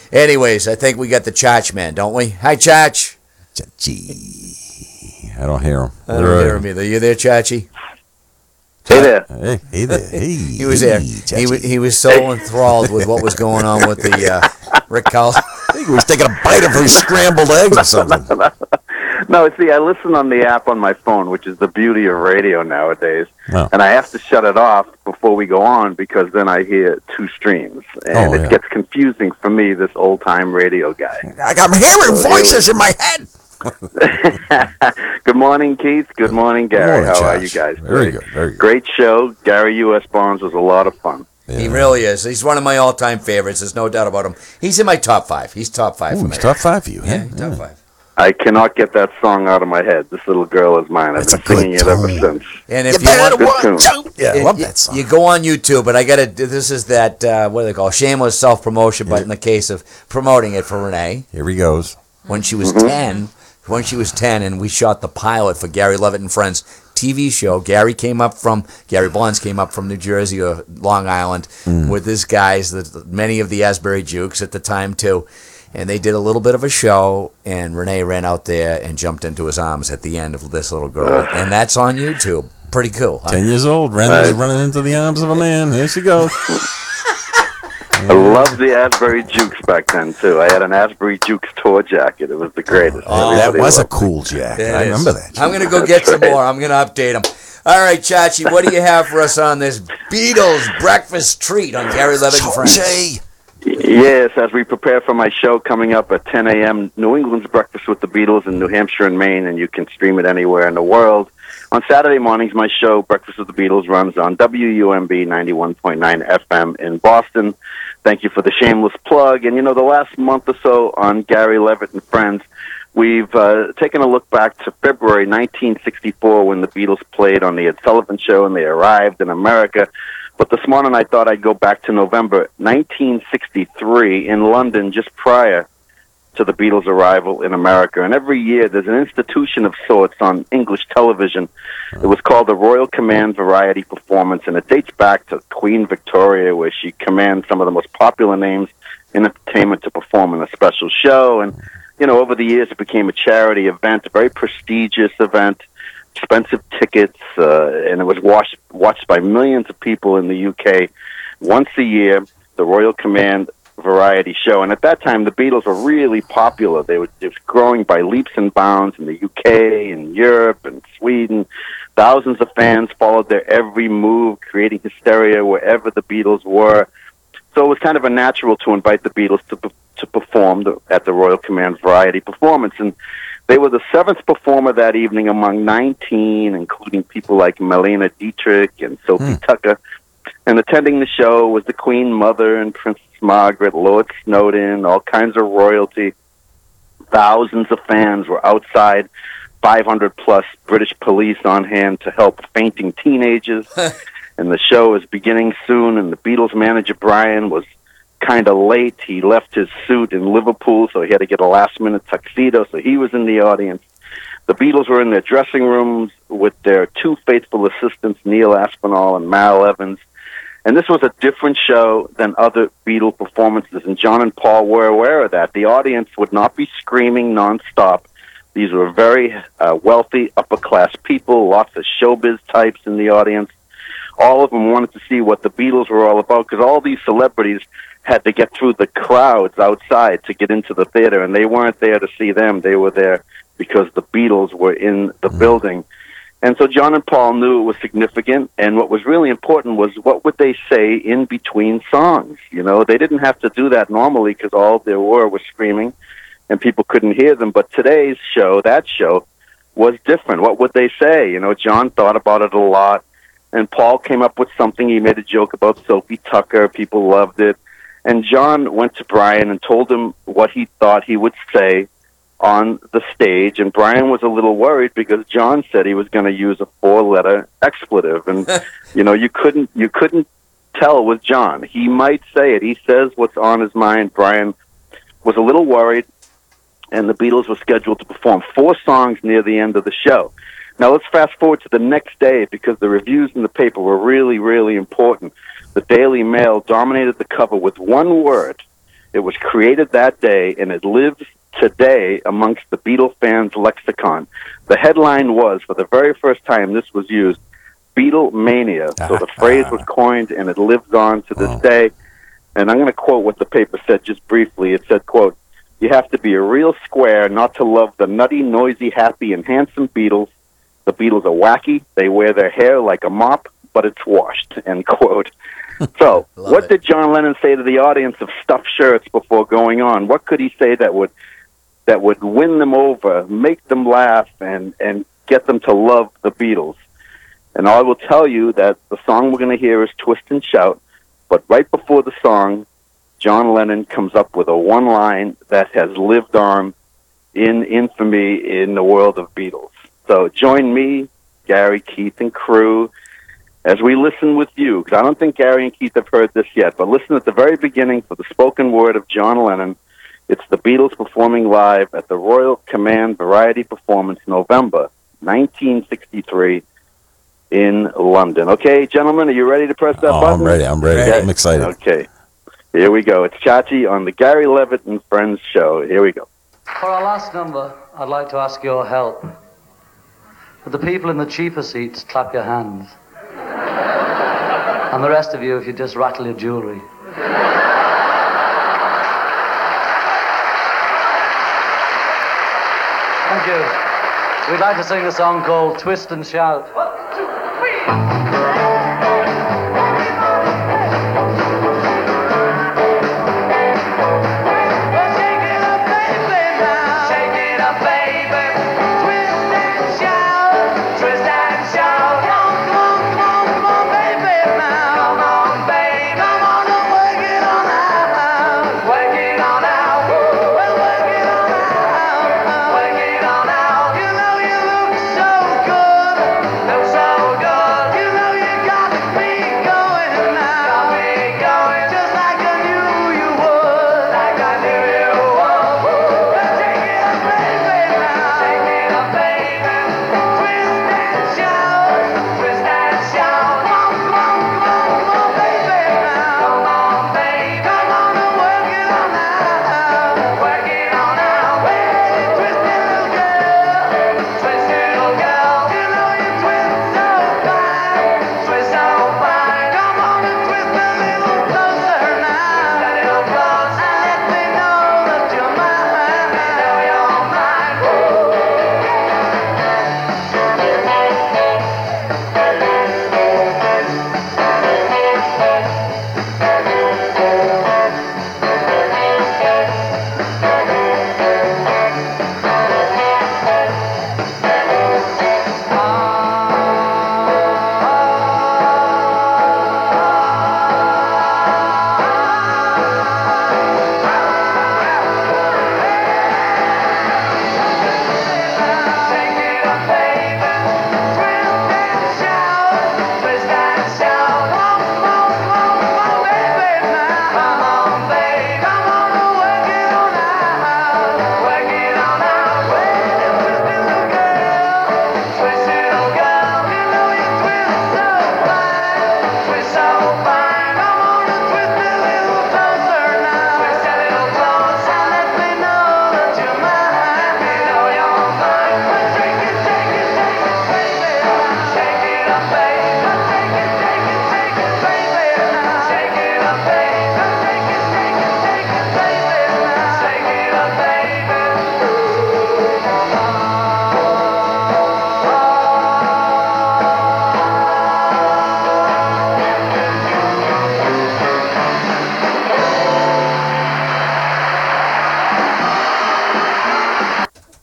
Anyways, I think we got the Chach man, don't we? Hi, Chach. Chachi. I don't hear him. I don't hear him either. You there, Chachi? Hey there. Hey there. Hey. He was there. He was so enthralled with what was going on with the Rick Carlson. I think he was taking a bite of his scrambled eggs or something. No, see, I listen on the app on my phone, which is the beauty of radio nowadays. Oh. And I have to shut it off before we go on because then I hear two streams. And it gets confusing for me, this old-time radio guy. I'm hearing voices in my head. Good morning, Keith. Good morning, Gary. How are you guys? Very good. Very good. Great show. Gary U.S. Bonds was a lot of fun. Yeah. He really is. He's one of my all-time favorites. There's no doubt about him. He's in my top 5. He's top 5 for me. He's top 5 for you. Yeah, top 5. I cannot get that song out of my head. This little girl is mine. I've been singing it ever since. And if you want, I love that song. You go on YouTube, but I got to. This is that what do they call shameless self-promotion? But in the case of promoting it for Renee, here he goes. When she was 10, and we shot the pilot for Gary Levitt and Friends TV show. Gary Blunts came up from New Jersey or Long Island with his guys, many of the Asbury Jukes at the time too. And they did a little bit of a show, and Renee ran out there and jumped into his arms at the end of this little girl. And that's on YouTube. Pretty cool. 10 years old, running into the arms of a man. There she goes. I loved the Asbury Jukes back then, too. I had an Asbury Jukes tour jacket. It was the greatest. Oh, that was a cool jacket. I remember that. I'm going to go get some more. I'm going to update them. All right, Chachi, what do you have for us on this Beatles breakfast treat on Gary Levitt and Friends? Yes, as we prepare for my show coming up at 10 a.m., New England's Breakfast with the Beatles in New Hampshire and Maine, and you can stream it anywhere in the world. On Saturday mornings, my show, Breakfast with the Beatles, runs on WUMB 91.9 FM in Boston. Thank you for the shameless plug. And, the last month or so on Gary Levitt and Friends, we've taken a look back to February 1964 when the Beatles played on the Ed Sullivan Show and they arrived in America. But this morning I thought I'd go back to November 1963 in London, just prior to the Beatles' arrival in America. And every year there's an institution of sorts on English television. It was called the Royal Command Variety Performance, and it dates back to Queen Victoria, where she commands some of the most popular names in entertainment to perform in a special show. And, over the years it became a charity event, a very prestigious event. Expensive tickets, and it was watched by millions of people in the UK once a year, the Royal Command Variety Show. And at that time, the Beatles were really popular. It was growing by leaps and bounds in the UK and Europe and Sweden. Thousands of fans followed their every move, creating hysteria wherever the Beatles were. So it was kind of a natural to invite the Beatles to perform at the Royal Command Variety Performance. And they were the 7th performer that evening among 19, including people like Marlene Dietrich and Sophie Tucker. And attending the show was the Queen Mother and Princess Margaret, Lord Snowden, all kinds of royalty. Thousands of fans were outside, 500-plus British police on hand to help fainting teenagers. And the show is beginning soon, and the Beatles manager, Brian, was kind of late. He left his suit in Liverpool, so he had to get a last-minute tuxedo, so he was in the audience. The Beatles were in their dressing rooms with their two faithful assistants, Neil Aspinall and Mal Evans. And this was a different show than other Beatle performances, and John and Paul were aware of that. The audience would not be screaming nonstop. These were very wealthy, upper-class people, lots of showbiz types in the audience. All of them wanted to see what the Beatles were all about, because all these celebrities had to get through the crowds outside to get into the theater, and they weren't there to see them. They were there because the Beatles were in the building. And so John and Paul knew it was significant, and what was really important was what would they say in between songs. They didn't have to do that normally because all there were was screaming, and people couldn't hear them. But today's show, that show, was different. What would they say? John thought about it a lot, and Paul came up with something. He made a joke about Sophie Tucker. People loved it. And John went to Brian and told him what he thought he would say on the stage, and Brian was a little worried because John said he was going to use a 4-letter expletive, and you couldn't tell with John. He might say it. He says what's on his mind. Brian was a little worried, and the Beatles were scheduled to perform 4 songs near the end of the show. Now let's fast forward to the next day, because the reviews in the paper were really, really important. The Daily Mail dominated the cover with one word, It was created that day, and it lives today amongst the Beatle fans' lexicon. The headline was, for the very first time this was used, Beatlemania. So the phrase was coined, and it lives on to this day. And I'm going to quote what the paper said just briefly. It said, quote, "You have to be a real square not to love the nutty, noisy, happy, and handsome Beatles. The Beatles are wacky. They wear their hair like a mop, but it's washed," end quote. So, what did John Lennon say to the audience of stuffed shirts before going on? What could he say that would win them over, make them laugh, and get them to love the Beatles? And I will tell you that the song we're going to hear is Twist and Shout, but right before the song, John Lennon comes up with a one-line that has lived on in infamy in the world of Beatles. So join me, Gary, Keith, and crew, as we listen with you, because I don't think Gary and Keith have heard this yet, but listen at the very beginning for the spoken word of John Lennon. It's the Beatles performing live at the Royal Command Variety Performance, November 1963 in London. Okay, gentlemen, are you ready to press that button? I'm ready. Okay. I'm excited. Okay, here we go. It's Chachi on the Gary Levitt and Friends show. Here we go. For our last number, I'd like to ask your help. For the people in the cheaper seats, clap your hands. And the rest of you, if you just rattle your jewelry. Thank you. We'd like to sing a song called Twist and Shout. 1, 2, 3.